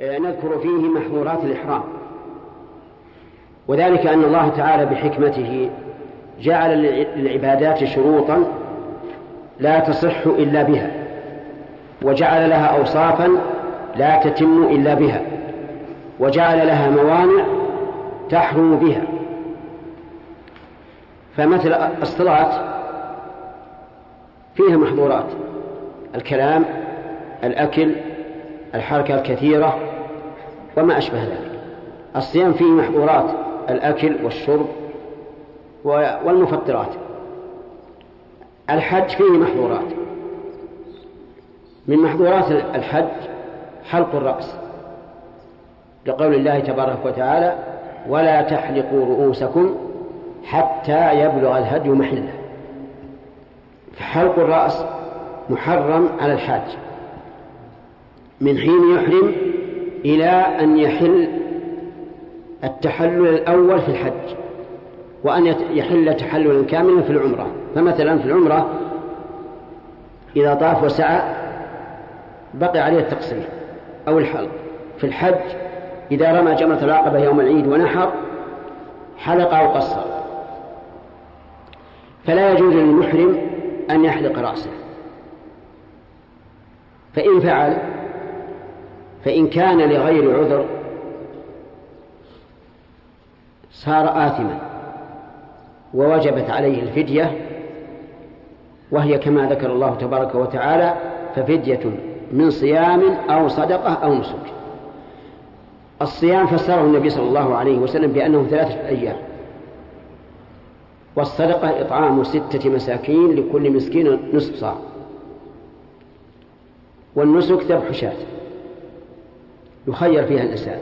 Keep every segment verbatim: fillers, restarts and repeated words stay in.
نذكر فيه محظورات الإحرام، وذلك أن الله تعالى بحكمته جعل للعبادات شروطا لا تصح إلا بها، وجعل لها أوصافا لا تتم إلا بها، وجعل لها موانع تحرم بها. فمثل الصلاة فيها محظورات: الكلام، الأكل، الحركة الكثيرة وما أشبه ذلك. الصيام فيه محظورات: الأكل والشرب والمفطرات. الحج فيه محظورات، من محظورات الحج حلق الرأس، لقول الله تبارك وتعالى: ولا تحلقوا رؤوسكم حتى يبلغ الهدي محله. فحلق الرأس محرم على الحاج من حين يحرم إلى أن يحل التحلل الأول في الحج، وأن يحل تحللا كاملا في العمرة. فمثلا في العمرة إذا طاف وسعى بقي عليه التقصير أو الحلق. في الحج إذا رمى جمرة العقبة يوم العيد ونحر حلق أو قصر. فلا يجوز للمحرم أن يحلق رأسه، فإن فعل فإن كان لغير عذر صار آثما ووجبت عليه الفدية، وهي كما ذكر الله تبارك وتعالى: ففدية من صيام أو صدقة أو نسك. الصيام فسره النبي صلى الله عليه وسلم بأنه ثلاثة أيام، والصدقة إطعام ستة مساكين لكل مسكين نصف صاع، والنسك ذبح شاة يخير فيها الإنسان.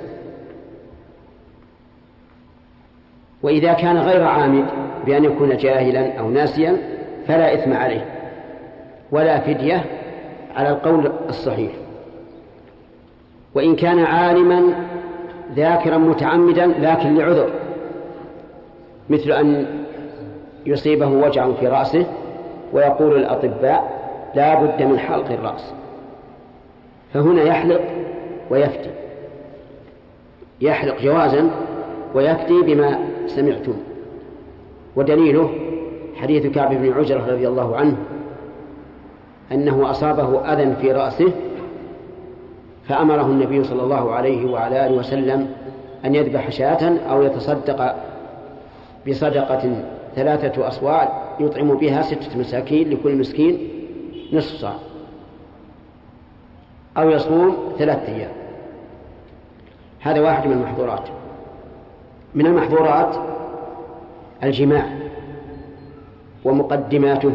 وإذا كان غير عامد بأن يكون جاهلا أو ناسيا فلا إثم عليه ولا فدية على القول الصحيح. وإن كان عالما ذاكرا متعمدا لكن لعذر، مثل أن يصيبه وجع في رأسه ويقول الأطباء لا بد من حلق الرأس، فهنا يحلق ويفتي، يحلق جوازا ويفتي بما سمعتم. ودليله حديث كعب بن عجرة رضي الله عنه أنه أصابه أذى في رأسه فأمره النبي صلى الله عليه وعلى آله وسلم أن يذبح شاة أو يتصدق بصدقة ثلاثة أصواع يطعم بها ستة مساكين لكل مسكين نصف صاع، أو يصوم ثلاثة أيام. هذا واحد من المحظورات. من المحظورات الجماع ومقدماته،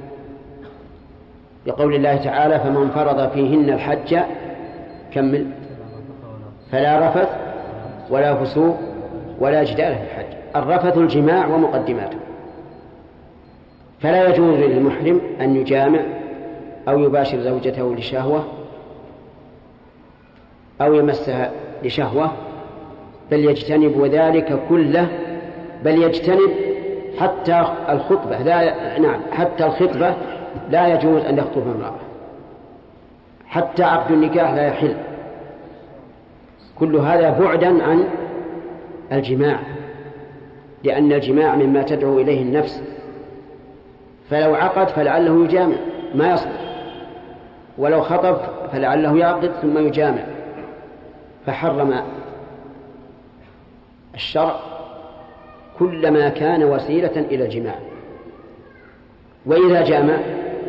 لقول الله تعالى: فمن فرض فيهن الحج كمل فلا رفث ولا فسوق ولا جدال في الحج. الرفث الجماع ومقدماته، فلا يجوز للمحرم أن يجامع أو يباشر زوجته لشهوة أو يمسها لشهوة، بل يجتنب ذلك كله، بل يجتنب حتى الخطبة لا نعم حتى الخطبة لا يجوز أن يخطب امرأة، حتى عقد النكاح لا يحل. كل هذا بعدا عن الجماع، لأن الجماع مما تدعو إليه النفس، فلو عقد فلعله يجامع ما يصلح، ولو خطب فلعله يعقد ثم يجامع. فحرم الشرع كل ما كان وسيلة إلى الجماع. وإذا جامع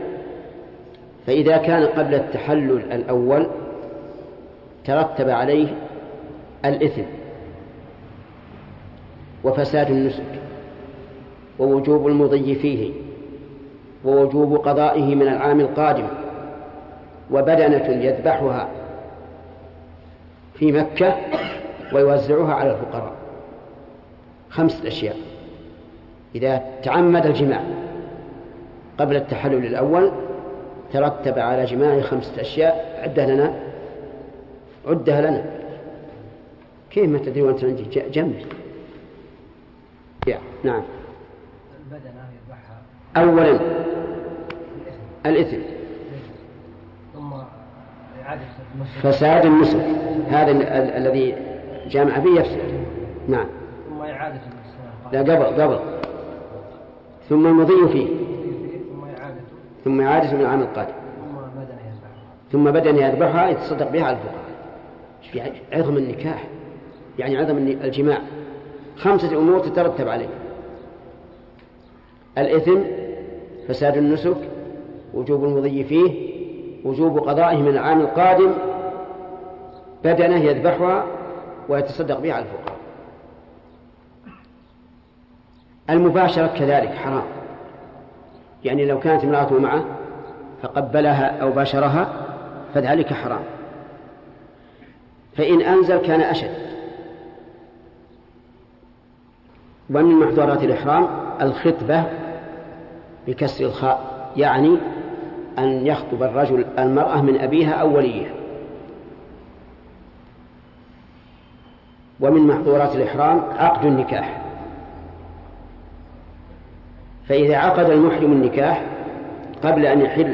فإذا كان قبل التحلل الأول ترتب عليه الإثم وفساد النسك ووجوب المضي فيه ووجوب قضائه من العام القادم وبدنة يذبحها في مكة ويوزعها على الفقراء. خمسة أشياء. إذا تعمد الجماع قبل التحلل الأول ترتب على جماع خمسة أشياء. عدها لنا عدها لنا كيف ما تدري وأنت عندي جنبي. نعم. أولا الإثم، ثم إعادة فساد النسك، هذا الذي جامع فيه يفسد. نعم. ثم إعادة لا قبل قبل ثم المضي فيه ثم إعادة ثم إعادة من العام القادم ثم بدن يذبحها ثم بدن يذبحها يتصدق بها على الفقراء. في عظم النكاح يعني عظم الجماع خمسة أمور تترتب عليه: الإثم، فساد النسك، وجوب المضي فيه، وجوب قضائه من العام القادم، بدنه يذبحها ويتصدق بها على الفقراء. المباشرة كذلك حرام، يعني لو كانت امرأته معه فقبلها أو باشرها فذلك حرام، فإن أنزل كان أشد. ومن محظورات الإحرام الخطبة بكسر الخاء، يعني أن يخطب الرجل المرأة من أبيها أو وليها. ومن محظورات الإحرام عقد النكاح، فإذا عقد المحرم النكاح قبل أن يحل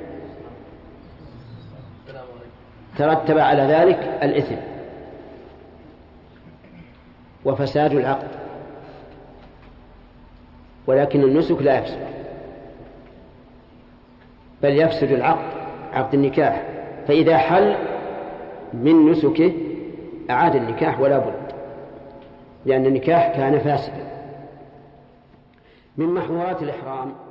ترتب على ذلك الإثم وفساد العقد، ولكن النسك لا يفسد، بل يفسد العقد، عقد النكاح. فإذا حل من نسكه أعاد النكاح ولا بد، لأن النكاح كان فاسدا. من محظورات الإحرام